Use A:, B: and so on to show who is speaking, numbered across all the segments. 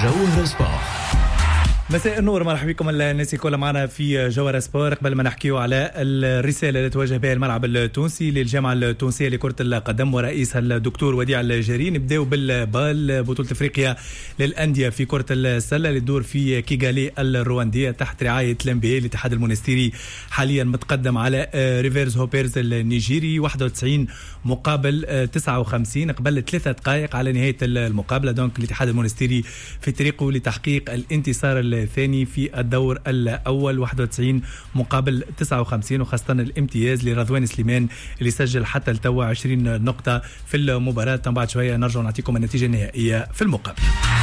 A: جوهر سبور.
B: مساء النور، مرحبا بكم الناس الكل معنا في جوهر سبور. قبل ما نحكيو على الرساله اللي توجه بها الملعب التونسي للجامعه التونسيه لكره القدم ورئيسها الدكتور وديع الجري، نبداو بالبال بطوله افريقيا للانديه في كره السله اللي تدور في كيغالي الروانديه تحت رعايه الانبي. الاتحاد المونستيري حاليا متقدم على ريفيرز هوبيرز النيجيري 91 مقابل 59 قبل 3 دقائق على نهايه المقابله. دونك الاتحاد المونستيري في طريقه لتحقيق الانتصار الثاني في الدور الأول 91 مقابل 59، وخاصة الامتياز لرضوان سليمان اللي سجل حتى لتوا 20 نقطة في المباراة. بعد شوية نرجع نعطيكم النتيجة النهائية في المقابلة.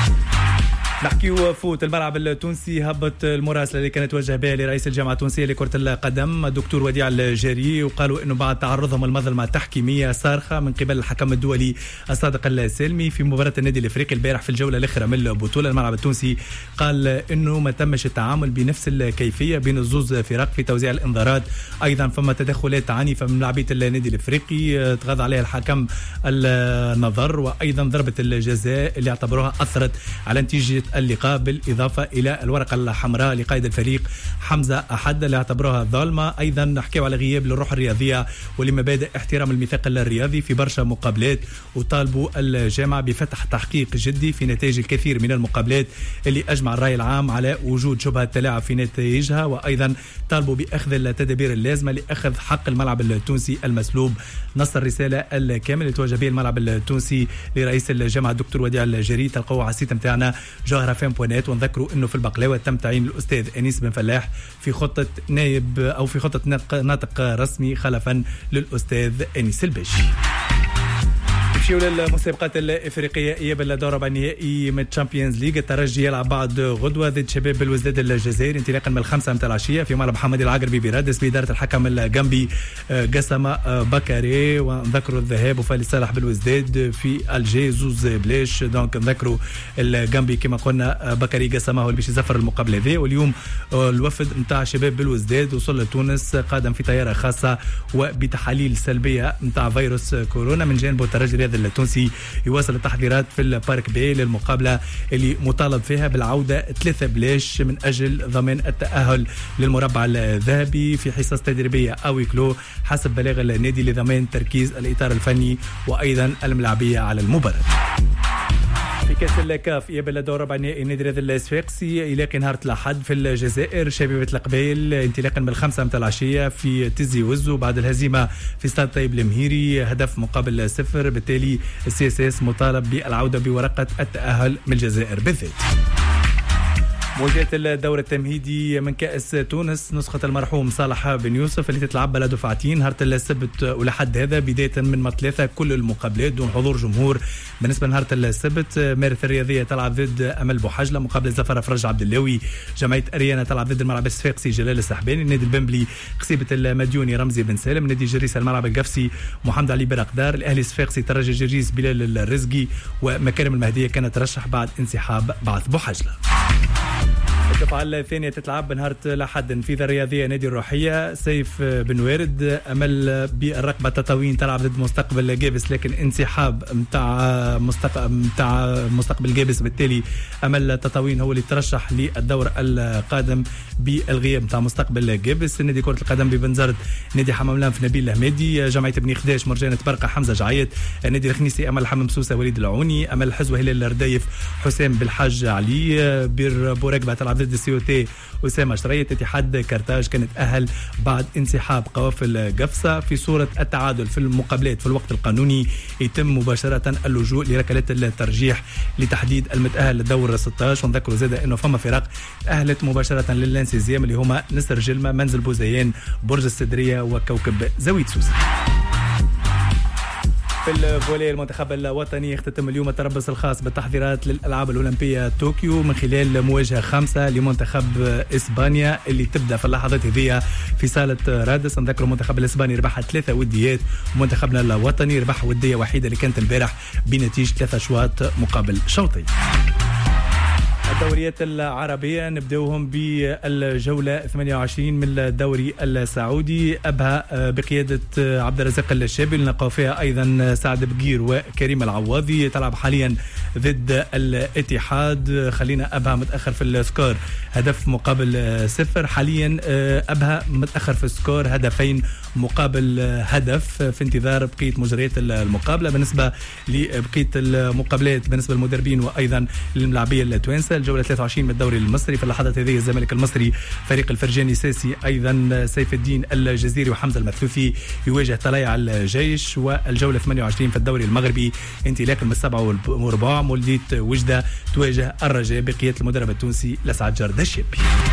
B: نحكيو فوت الملعب التونسي. هبط المراسلة اللي كانت توجه بها لرئيس الجامعة التونسية لكرة القدم الدكتور وديع الجري، وقالوا انه بعد تعرضهم المظلمة تحكيمية صارخة من قبل الحكم الدولي الصادق السالمي في مباراة النادي الافريقي البارح في الجولة الاخيرة من البطولة. الملعب التونسي قال انه ما تمش التعامل بنفس الكيفية بين الزوز فرق في توزيع الانذارات. ايضا فما تدخلات عنيفة من لاعبية النادي الافريقي تغاضى عليها الحكم النظر، وايضا ضربة الجزاء اللي اعتبروها اثرت على نتيجة اللقاء، بالإضافة إلى الورقة الحمراء لقائد الفريق حمزة أحد اللي اعتبروها ظالمة. أيضا نحكيو على غياب للروح الرياضية ولمبادئ احترام الميثاق الرياضي في برشا مقابلات، وطالبوا الجامعة بفتح تحقيق جدي في نتائج الكثير من المقابلات اللي أجمع الرأي العام على وجود شبهة تلاعب في نتائجها، وأيضا طالبوا بأخذ التدابير اللازمة لأخذ حق الملعب التونسي المسلوب. نص الرسالة الكامل اللي توجه به الملعب التونسي لرئيس الجامعة الدكتور وديع الجري تلقوه على السيت متاعنا جوهر فين.net. ونذكروا انه في البقلاوه تم تعيين الاستاذ انيس بن فلاح في خطه نائب او في خطه ناطق رسمي خلفا للاستاذ انيس الباشي. نمشيو للمسابقات الافريقيه. اياب الدور ربع النهائي من تشامبيونز ليج. الترجي يلعب بعد غدوه ضد شباب بالوزداد الجزائري انطلاقا من 5 متاع العشيه في ملعب محمد العقربي برادس باداره الحكم الجنبي قسم بكاري. ونذكروا الذهاب وفالي صالح بالوزداد في الجي زوز بلاش. دونك نذكروا الجنبي كما قلنا بكاري قسمه اللي باش يزفر المقابله هذه. واليوم الوفد نتاع شباب بالوزداد وصل لتونس قادم في طياره خاصه وبتحاليل سلبيه نتاع فيروس كورونا. من جانب الترجي التونسي يواصل التحضيرات في البارك بي للمقابلة اللي مطالب فيها بالعودة 3 بلاش من أجل ضمان التأهل للمربع الذهبي في حصص تدريبية أو كلو حسب بلاغ النادي لضمان تركيز الإطار الفني وأيضا الملاعبية على المباراة. في كاس الكاف يقبل الدور ربع النهائي النادي الرياضي الصفاقسي يلاقي نهار الأحد في الجزائر شبيبة القبائل انطلاقا من 5 متاع العشية في تزي وزو بعد الهزيمة في استاد طيب المهيري هدف مقابل 0. بالتالي السي اس اس مطالب بالعودة بورقة التأهل من الجزائر بالذات. مواجهة الدور التمهيدي من كأس تونس نسخة المرحوم صالح بن يوسف اللي تتلعب بلا دفعتين نهار السبت ولحد هذا بداية من 3 كل المقابلات دون حضور جمهور. بالنسبة لنهار السبت مارث الرياضية تلعب ضد أمل بوحجلة مقابل زفر فرج عبد اللاوي. جمعية أريانا تلعب ضد الملعب الصفاقسي جلال السحباني. النادي البنبلي قصيبة المديوني رمزي بن سالم. نادي جريس الملعب القفصي محمد علي برقدار. الأهلي الصفاقسي ترجي جريس بلال الرزقي. ومكارم المهدية كانت ترشح بعد انسحاب بعث بوحجلة. الدفعة الثانية تتلعب بنهار الأحد في الرياضية نادي الروحية سيف بن وارد. أمل بالرقبة تطاوين تلعب ضد مستقبل جابس لكن انسحاب متاع مستقبل جابس. بالتالي أمل تطاوين هو اللي ترشح للدور القادم بالغياب متاع مستقبل جابس. نادي كرة القدم ببنزرت نادي حمام لانف نبيل الحميدي. جمعية بني خداش مرجانة برقة حمزة جعيط. النادي الخنيسي أمل حمام سوسة وليد العوني. أمل حزوة هلال الردايف حسام بالحاج علي. بير بورقبة تلعب ضد السيوتي أسامة شريط. اتحاد كرتاج كانت أهل بعد انسحاب قوافل قفصة. في صورة التعادل في المقابلات في الوقت القانوني يتم مباشرة اللجوء لركلات الترجيح لتحديد المتأهل للدور 16. ونذكروا زادة أنه فما فرق تأهلت مباشرة للانسيزيام اللي هما نسر جلمة منزل بوزيان برج السدرية وكوكب زاوية سوسة. في الفولي المنتخب الوطني يختتم اليوم التربص الخاص بالتحضيرات للألعاب الأولمبية طوكيو من خلال مواجهة 5 لمنتخب إسبانيا اللي تبدأ في اللحظات هذه في صالة رادس. نذكر المنتخب الإسباني ربح 3 وديات ومنتخبنا الوطني ربح ودية وحيدة اللي كانت البارح بنتيجة 3 أشواط مقابل شوطين. الدوريات العربية نبدأوهم بالجولة 28 من الدوري السعودي. أبها بقيادة عبد الرزاق الشابي نلقاو فيها أيضا سعد بقير وكريم العواضي، تلعب حاليا ضد الاتحاد. خلينا أبها متأخر في السكور هدف مقابل 0. حاليا أبها متأخر في السكور هدفين مقابل هدف في انتظار بقية مجريات المقابلة. بالنسبة لبقية المقابلات بالنسبة للمدربين وأيضا للملاعبية التوانسة، الجولة 23 من الدوري المصري في اللحظات هذه الزمالك المصري فريق الفرجاني ساسي، أيضا سيف الدين الجزيري وحمزة المثلوثي يواجه طلائع الجيش. والجولة 28 في الدوري المغربي انطلاقا من 7 وربع مولدية وجدة تواجه الرجاء بقيادة المدرب التونسي لسعد جردشيبي.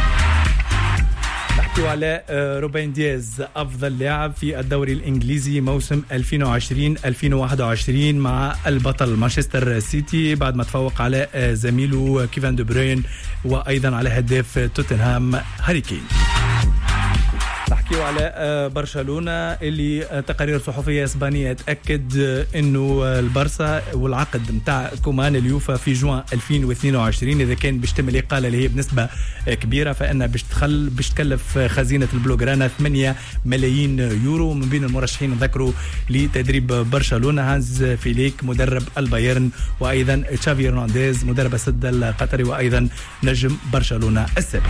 B: نحكيو على روبين دياز أفضل لاعب في الدوري الإنجليزي موسم 2020-2021 مع البطل مانشستر سيتي بعد ما تفوق على زميله كيفن دي بروين وأيضا على هداف توتنهام هاري كين. نحكيو على برشلونة اللي تقارير صحفية إسبانية تأكد أنه البارسا والعقد متاع كومان اليوفا في جوان 2022 إذا كان باش تم الإقالة اللي هي بنسبة كبيرة فإنها باش تكلف خزينة البلوغرانا 8 ملايين يورو. من بين المرشحين ذكروا لتدريب برشلونة هانز فيليك مدرب البايرن وأيضا تشافي هرنانديز مدرب السد القطري وأيضا نجم برشلونة السابق.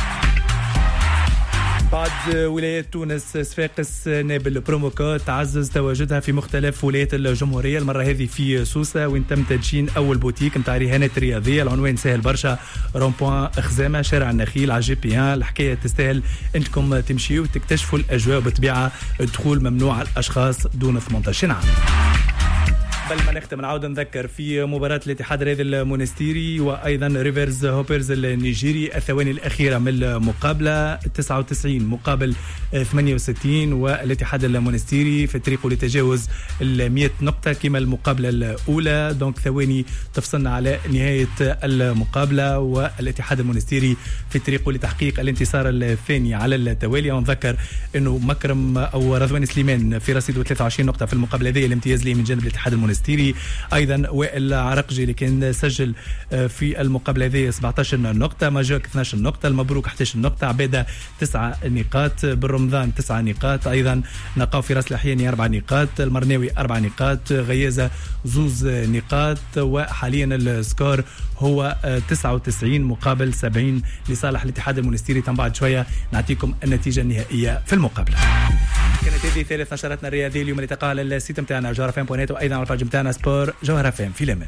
B: بعد ولاية تونس صفاقس نابل بروموكو تعزز تواجدها في مختلف ولايات الجمهورية، المرة هذه في سوسة وين تم تدشين أول بوتيك نتاع رهانات رياضية. العنوان سهل برشا، رومبوان خزامة شارع النخيل على جي بي 1. الحكاية تستاهل أنكم تمشيوا وتكتشفوا الأجواء وبالطبيعة الدخول ممنوع الأشخاص دون 18 عام. قبل ما نختم نعاود نذكر في مباراة الاتحاد الرياضي المونستيري وأيضا ريفرز هوبرز النيجيري الثواني الأخيرة من المقابلة 99 مقابل 68 والاتحاد المونستيري في طريقه لتجاوز 100 نقطة كما المقابلة الأولى. دونك ثواني تفصلنا على نهاية المقابلة والاتحاد المونستيري في طريقه لتحقيق الانتصار الثاني على التوالي. ونذكر أنه مكرم أو رضوان سليمان في رصيده 23 نقطة في المقابلة هذه، الامتياز له من جانب الاتحاد المونستيري. أيضا وائل عرقجي اللي كان سجل في المقابلة هذه 17 نقطة، ماجوك 12 نقطة، المبروك 11 نقطة، عبادة 9 نقاط، بالرمضان 9 نقاط، أيضا نقاو في راس الأحياني 4 نقاط، المرناوي 4 نقاط، غيازة 2 نقاط. وحاليا السكور هو 99 مقابل 70 لصالح الاتحاد المونستيري. بعد شوية نعطيكم النتيجة النهائية في المقابلة. كانت هذه ثالث نشراتنا الرياضية اليوم اللي تقال السيت متاعنا جوهر فام بونيت وأيضا على الباج متاعنا سبور جوهر فام في لمن.